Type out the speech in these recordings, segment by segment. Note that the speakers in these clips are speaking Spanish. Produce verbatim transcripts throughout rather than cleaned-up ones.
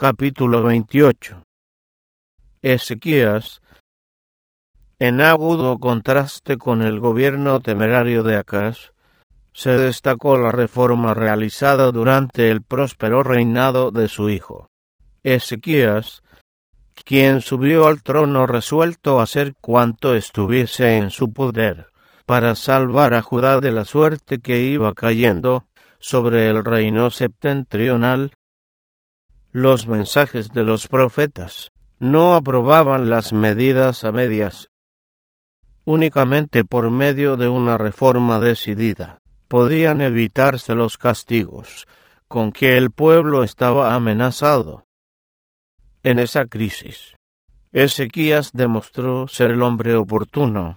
Capítulo veintiocho. Ezequías, en agudo contraste con el gobierno temerario de Acaz, se destacó la reforma realizada durante el próspero reinado de su hijo. Ezequías, quien subió al trono resuelto a hacer cuanto estuviese en su poder, para salvar a Judá de la suerte que iba cayendo sobre el reino septentrional. Los mensajes de los profetas no aprobaban las medidas a medias. Únicamente por medio de una reforma decidida podían evitarse los castigos con que el pueblo estaba amenazado. En esa crisis, Ezequías demostró ser el hombre oportuno.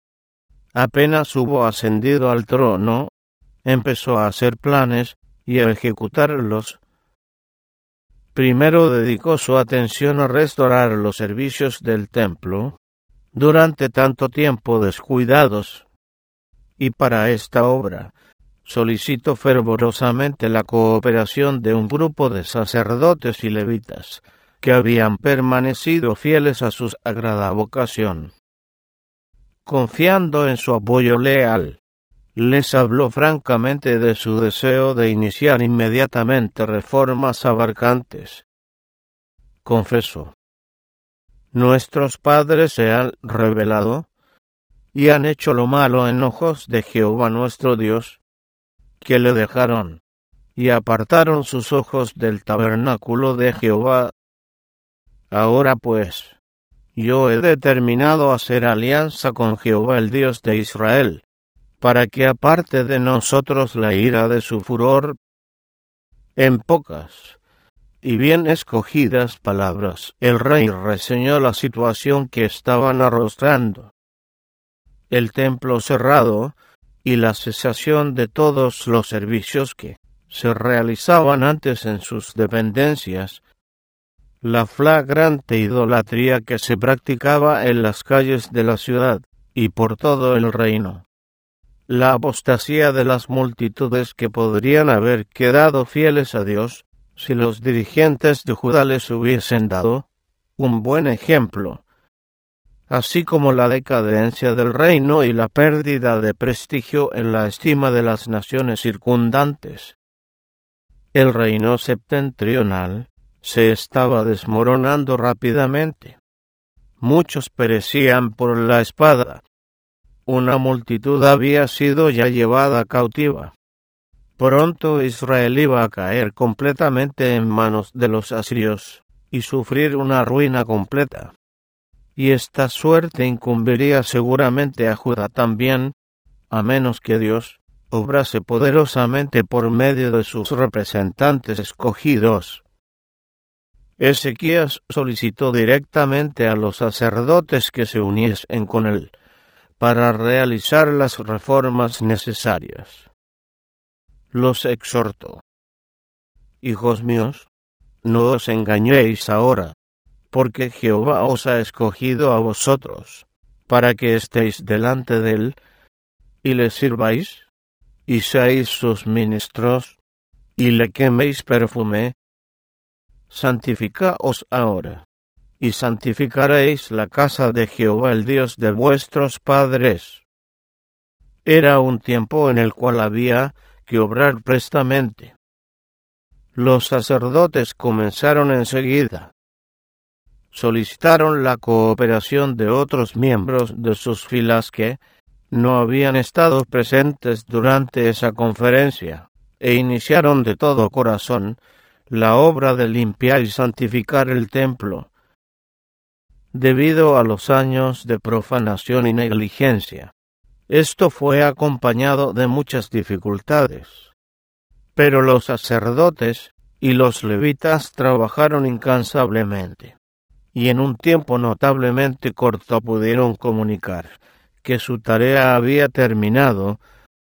Apenas hubo ascendido al trono, empezó a hacer planes y a ejecutarlos. Primero dedicó su atención a restaurar los servicios del templo, durante tanto tiempo descuidados, y para esta obra solicitó fervorosamente la cooperación de un grupo de sacerdotes y levitas que habían permanecido fieles a su sagrada vocación. Confiando en su apoyo leal, les habló francamente de su deseo de iniciar inmediatamente reformas abarcantes. Confesó: nuestros padres se han rebelado y han hecho lo malo en ojos de Jehová nuestro Dios, que le dejaron y apartaron sus ojos del tabernáculo de Jehová. Ahora pues, yo he determinado hacer alianza con Jehová el Dios de Israel, para que aparte de nosotros la ira de su furor. En pocas y bien escogidas palabras, el rey reseñó la situación que estaban arrostrando: el templo cerrado y la cesación de todos los servicios que se realizaban antes en sus dependencias, la flagrante idolatría que se practicaba en las calles de la ciudad y por todo el reino, la apostasía de las multitudes que podrían haber quedado fieles a Dios si los dirigentes de Judá les hubiesen dado un buen ejemplo, así como la decadencia del reino y la pérdida de prestigio en la estima de las naciones circundantes. El reino septentrional se estaba desmoronando rápidamente. Muchos perecían por la espada. Una multitud había sido ya llevada cautiva. Pronto Israel iba a caer completamente en manos de los asirios y sufrir una ruina completa. Y esta suerte incumbiría seguramente a Judá también, a menos que Dios obrase poderosamente por medio de sus representantes escogidos. Ezequías solicitó directamente a los sacerdotes que se uniesen con él para realizar las reformas necesarias. Los exhortó: hijos míos, no os engañéis ahora, porque Jehová os ha escogido a vosotros, para que estéis delante de él, y le sirváis, y seáis sus ministros, y le queméis perfume. Santificaos ahora, y santificaréis la casa de Jehová el Dios de vuestros padres. Era un tiempo en el cual había que obrar prestamente. Los sacerdotes comenzaron enseguida. Solicitaron la cooperación de otros miembros de sus filas que no habían estado presentes durante esa conferencia, e iniciaron de todo corazón la obra de limpiar y santificar el templo. Debido a los años de profanación y negligencia, esto fue acompañado de muchas dificultades. Pero los sacerdotes y los levitas trabajaron incansablemente, y en un tiempo notablemente corto pudieron comunicar que su tarea había terminado.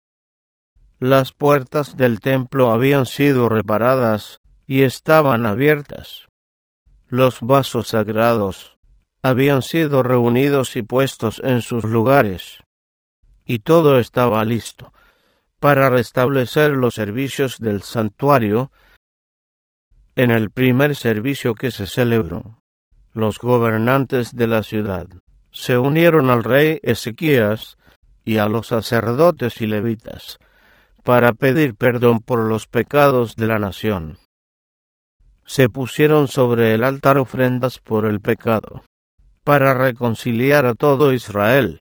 Las puertas del templo habían sido reparadas y estaban abiertas. Los vasos sagrados habían sido reunidos y puestos en sus lugares, y todo estaba listo para restablecer los servicios del santuario En el primer servicio que se celebró, los gobernantes de la ciudad se unieron al rey Ezequías y a los sacerdotes y levitas para pedir perdón por los pecados de la nación. Se pusieron sobre el altar ofrendas por el pecado, para reconciliar a todo Israel.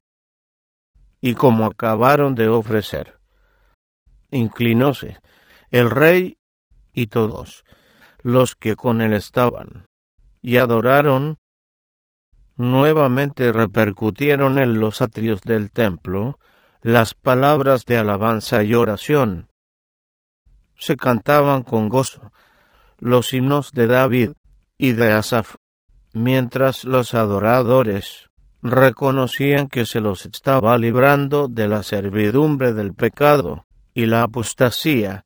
Y como acabaron de ofrecer, inclinóse el rey y todos los que con él estaban, y adoraron. Nuevamente repercutieron en los atrios del templo las palabras de alabanza y oración. Se cantaban con gozo los himnos de David y de Asaf, mientras los adoradores reconocían que se los estaba librando de la servidumbre del pecado y la apostasía.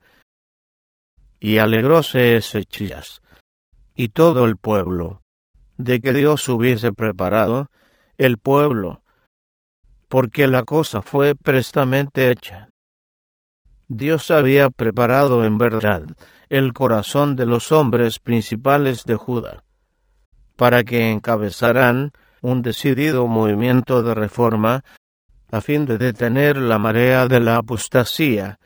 Y alegróse Ezequías y todo el pueblo de que Dios hubiese preparado el pueblo, porque la cosa fue prestamente hecha. Dios había preparado en verdad el corazón de los hombres principales de Judá, para que encabezaran un decidido movimiento de reforma a fin de detener la marea de la apostasía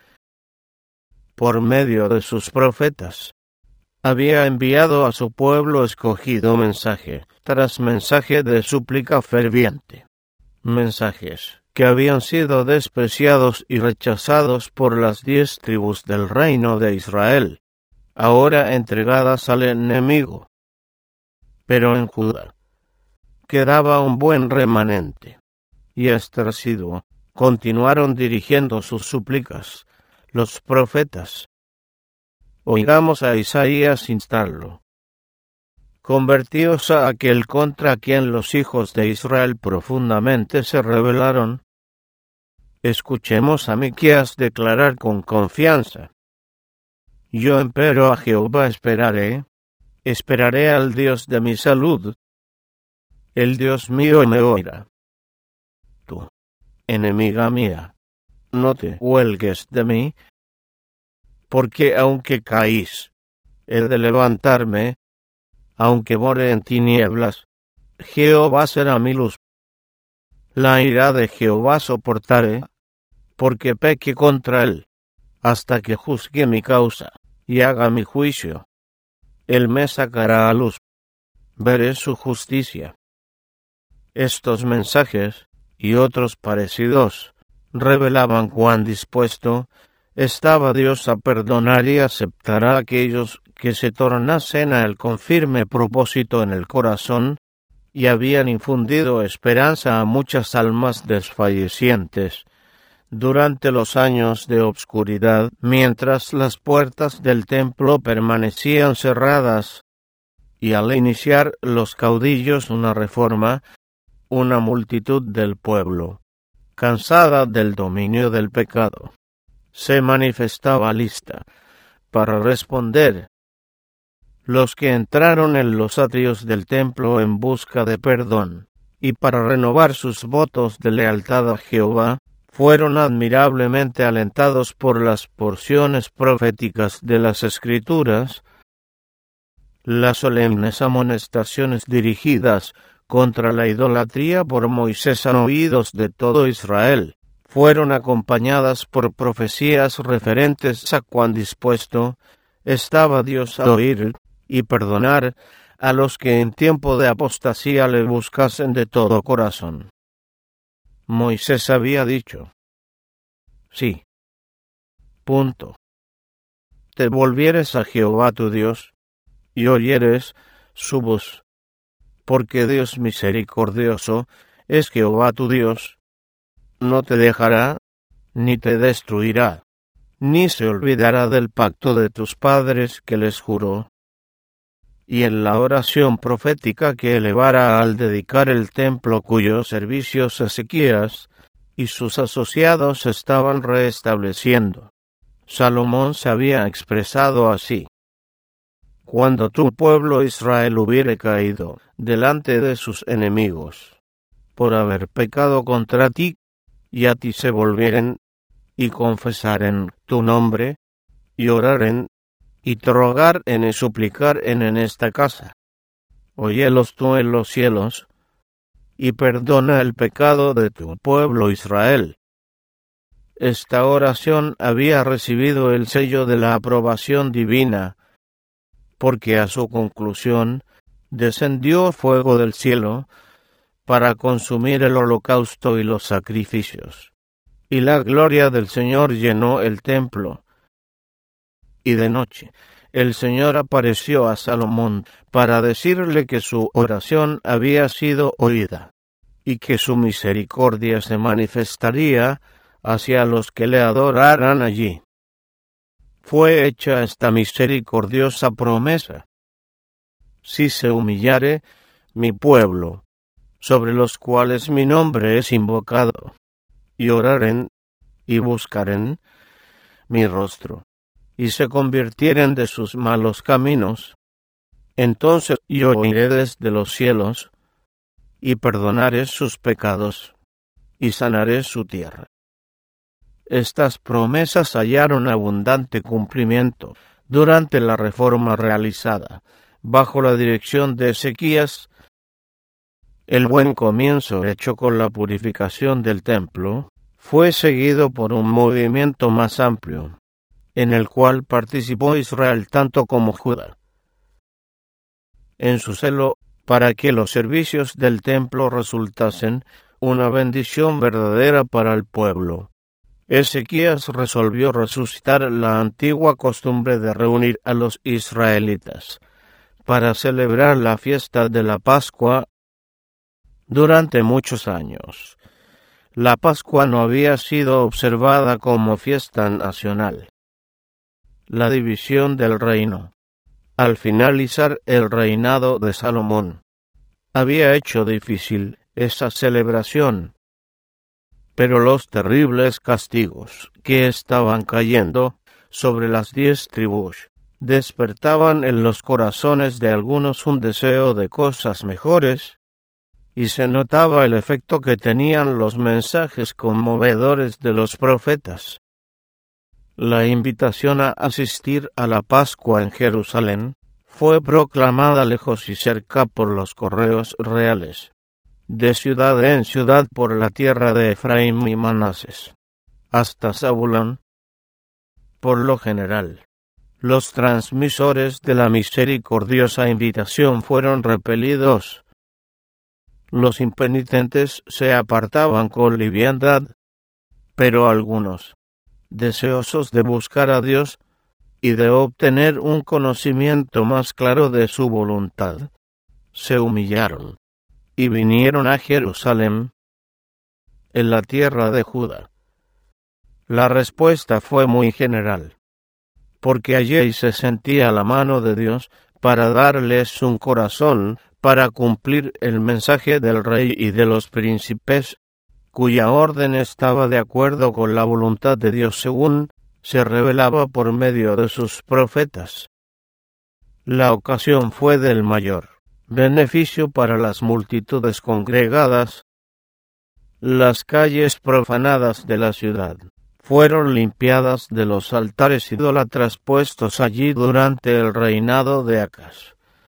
por medio de sus profetas. Había enviado a su pueblo escogido mensaje tras mensaje de súplica ferviente, mensajes que habían sido despreciados y rechazados por las diez tribus del reino de Israel, ahora entregadas al enemigo. Pero en Judá quedaba un buen remanente, y estresido continuaron dirigiendo sus súplicas los profetas. Oigamos a Isaías instarlo. Convertíos a aquel contra quien los hijos de Israel profundamente se rebelaron. Escuchemos a Miqueas declarar con confianza. Yo empero a Jehová esperaré, esperaré al Dios de mi salud. El Dios mío me oirá. Tú, enemiga mía, no te huelgues de mí, porque aunque caís, he de levantarme, aunque more en tinieblas, Jehová será mi luz. La ira de Jehová soportaré, porque peque contra él, hasta que juzgue mi causa, y haga mi juicio. Él me sacará a luz, veré su justicia. Estos mensajes, y otros parecidos, revelaban cuán dispuesto estaba Dios a perdonar y aceptar a aquellos que se tornasen a él con firme propósito en el corazón, y habían infundido esperanza a muchas almas desfallecientes durante los años de obscuridad, mientras las puertas del templo permanecían cerradas, y al iniciar los caudillos una reforma, una multitud del pueblo, cansada del dominio del pecado, se manifestaba lista para responder. Los que entraron en los atrios del templo en busca de perdón y para renovar sus votos de lealtad a Jehová, fueron admirablemente alentados por las porciones proféticas de las Escrituras. Las solemnes amonestaciones dirigidas contra la idolatría por Moisés a oídos de todo Israel fueron acompañadas por profecías referentes a cuán dispuesto estaba Dios a oír y perdonar a los que en tiempo de apostasía le buscasen de todo corazón. Moisés había dicho: sí. Punto. Te volvieres a Jehová tu Dios, y oyeres su voz, porque Dios misericordioso es Jehová tu Dios, no te dejará, ni te destruirá, ni se olvidará del pacto de tus padres que les juró. Y en la oración profética que elevara al dedicar el templo cuyos servicios Ezequías y sus asociados estaban reestableciendo, Salomón se había expresado así: cuando tu pueblo Israel hubiere caído delante de sus enemigos, por haber pecado contra ti, y a ti se volvieren, y confesaren tu nombre, y oraren, y te rogar en y suplicar en, en esta casa. Óyelos tú en los cielos, y perdona el pecado de tu pueblo Israel. Esta oración había recibido el sello de la aprobación divina, porque a su conclusión descendió fuego del cielo para consumir el holocausto y los sacrificios. Y la gloria del Señor llenó el templo. Y de noche el Señor apareció a Salomón para decirle que su oración había sido oída, y que su misericordia se manifestaría hacia los que le adoraran allí. Fue hecha esta misericordiosa promesa: si se humillare mi pueblo, sobre los cuales mi nombre es invocado, y oraren y buscaren mi rostro, y se convirtieren de sus malos caminos, entonces yo oiré desde los cielos, y perdonaré sus pecados, y sanaré su tierra. Estas promesas hallaron abundante cumplimiento durante la reforma realizada bajo la dirección de Ezequías. El buen comienzo hecho con la purificación del templo fue seguido por un movimiento más amplio, en el cual participó Israel tanto como Judá. En su celo para que los servicios del templo resultasen una bendición verdadera para el pueblo, Ezequías resolvió resucitar la antigua costumbre de reunir a los israelitas para celebrar la fiesta de la Pascua. Durante muchos años, la Pascua no había sido observada como fiesta nacional. La división del reino, al finalizar el reinado de Salomón, había hecho difícil esa celebración, pero los terribles castigos que estaban cayendo sobre las diez tribus despertaban en los corazones de algunos un deseo de cosas mejores, y se notaba el efecto que tenían los mensajes conmovedores de los profetas. La invitación a asistir a la Pascua en Jerusalén fue proclamada lejos y cerca por los correos reales, de ciudad en ciudad por la tierra de Efraín y Manases, hasta Zabulón. Por lo general, los transmisores de la misericordiosa invitación fueron repelidos. Los impenitentes se apartaban con liviandad, pero algunos, deseosos de buscar a Dios y de obtener un conocimiento más claro de su voluntad, se humillaron y vinieron a Jerusalén, en la tierra de Judá. La respuesta fue muy general, porque allí se sentía la mano de Dios para darles un corazón para cumplir el mensaje del rey y de los príncipes, cuya orden estaba de acuerdo con la voluntad de Dios según se revelaba por medio de sus profetas. La ocasión fue del mayor beneficio para las multitudes congregadas. Las calles profanadas de la ciudad fueron limpiadas de los altares idólatras puestos allí durante el reinado de Acaz.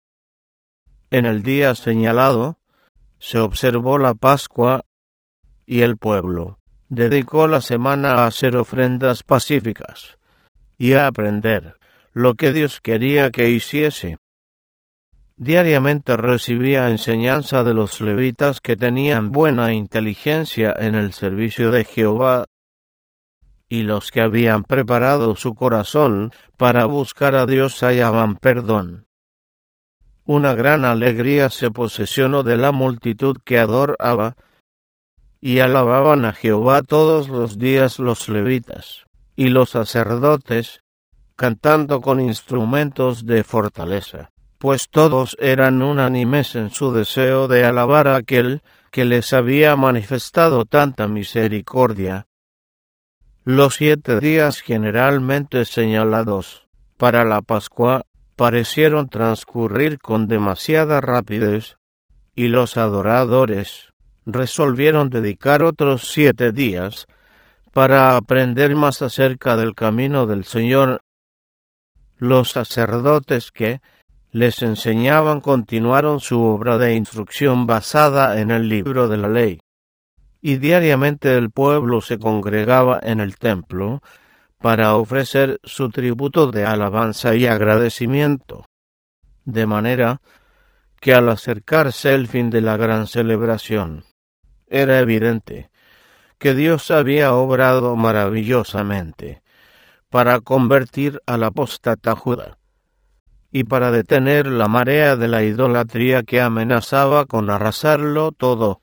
En el día señalado se observó la Pascua, y el pueblo dedicó la semana a hacer ofrendas pacíficas y a aprender lo que Dios quería que hiciese. Diariamente recibía enseñanza de los levitas que tenían buena inteligencia en el servicio de Jehová, y los que habían preparado su corazón para buscar a Dios hallaban perdón. Una gran alegría se posesionó de la multitud que adoraba y alababan a Jehová todos los días los levitas y los sacerdotes, cantando con instrumentos de fortaleza, pues todos eran unánimes en su deseo de alabar a aquel que les había manifestado tanta misericordia. Los siete días generalmente señalados para la Pascua parecieron transcurrir con demasiada rapidez, y los adoradores resolvieron dedicar otros siete días para aprender más acerca del camino del Señor. Los sacerdotes que les enseñaban continuaron su obra de instrucción basada en el libro de la ley, y diariamente el pueblo se congregaba en el templo para ofrecer su tributo de alabanza y agradecimiento, de manera que al acercarse el fin de la gran celebración, era evidente que Dios había obrado maravillosamente para convertir al apóstata Judá y para detener la marea de la idolatría que amenazaba con arrasarlo todo.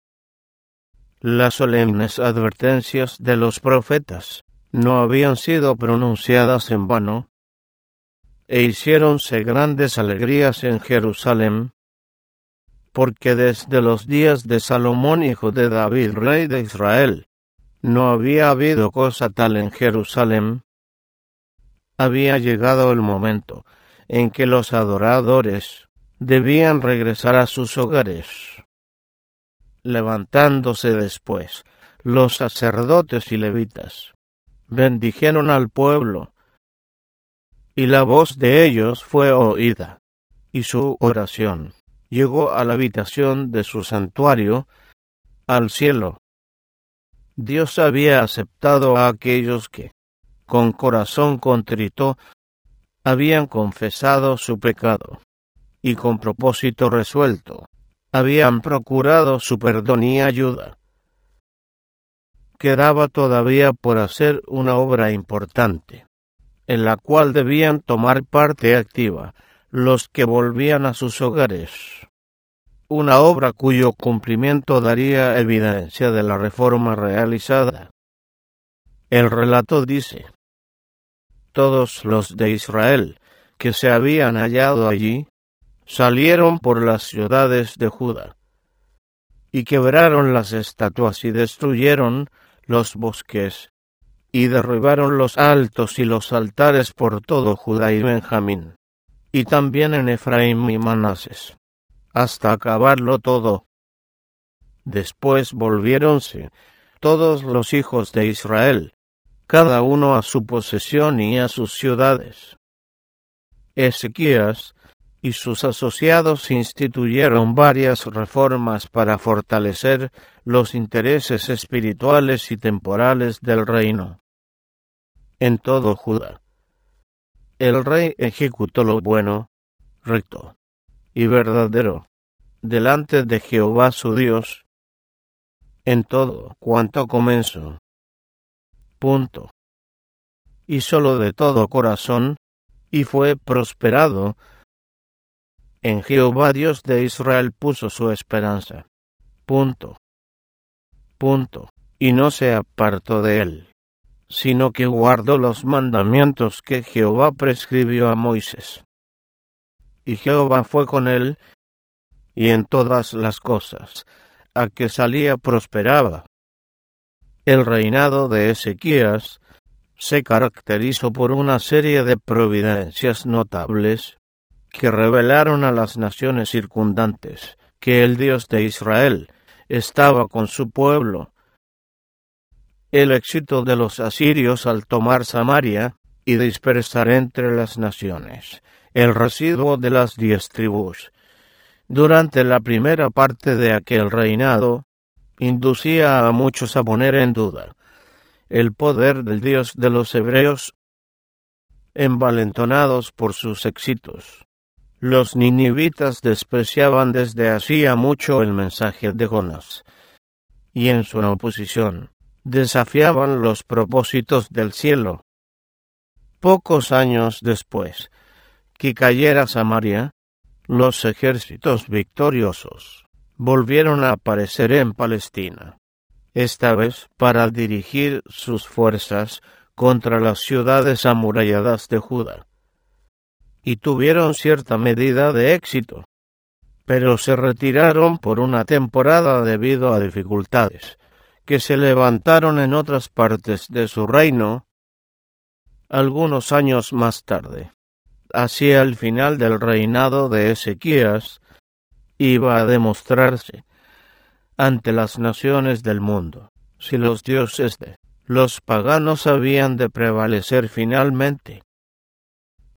Las solemnes advertencias de los profetas no habían sido pronunciadas en vano, e hiciéronse grandes alegrías en Jerusalén, porque desde los días de Salomón, hijo de David, rey de Israel, no había habido cosa tal en Jerusalén. Había llegado el momento en que los adoradores debían regresar a sus hogares. Levantándose después, los sacerdotes y levitas bendijeron al pueblo, y la voz de ellos fue oída, y su oración llegó a la habitación de su santuario, al cielo. Dios había aceptado a aquellos que, con corazón contrito, habían confesado su pecado, y con propósito resuelto, habían procurado su perdón y ayuda. Quedaba todavía por hacer una obra importante, en la cual debían tomar parte activa los que volvían a sus hogares. Una obra cuyo cumplimiento daría evidencia de la reforma realizada. El relato dice: todos los de Israel que se habían hallado allí salieron por las ciudades de Judá, y quebraron las estatuas y destruyeron los bosques, y derribaron los altos y los altares por todo Judá y Benjamín, y también en Efraín y Manases, hasta acabarlo todo. Después volviéronse todos los hijos de Israel, cada uno a su posesión y a sus ciudades. Ezequías y sus asociados instituyeron varias reformas para fortalecer los intereses espirituales y temporales del reino. En todo Judá, el rey ejecutó lo bueno, recto y verdadero delante de Jehová su Dios, en todo cuanto comenzó. Punto. Y solo de todo corazón, y fue prosperado. En Jehová Dios de Israel puso su esperanza. Punto. Punto. Y no se apartó de él, sino que guardó los mandamientos que Jehová prescribió a Moisés. Y Jehová fue con él, y en todas las cosas a que salía prosperaba. El reinado de Ezequías se caracterizó por una serie de providencias notables que revelaron a las naciones circundantes que el Dios de Israel estaba con su pueblo. El éxito de los asirios al tomar Samaria y dispersar entre las naciones el residuo de las diez tribus durante la primera parte de aquel reinado inducía a muchos a poner en duda el poder del Dios de los hebreos. Envalentonados por sus éxitos, los ninivitas despreciaban desde hacía mucho el mensaje de Jonás, y en su oposición desafiaban los propósitos del cielo. Pocos años después que cayera Samaria, los ejércitos victoriosos volvieron a aparecer en Palestina, esta vez para dirigir sus fuerzas contra las ciudades amuralladas de Judá, y tuvieron cierta medida de éxito, pero se retiraron por una temporada debido a dificultades que se levantaron en otras partes de su reino. Algunos años más tarde, hacia el final del reinado de Ezequías, iba a demostrarse ante las naciones del mundo si los dioses de los paganos habían de prevalecer finalmente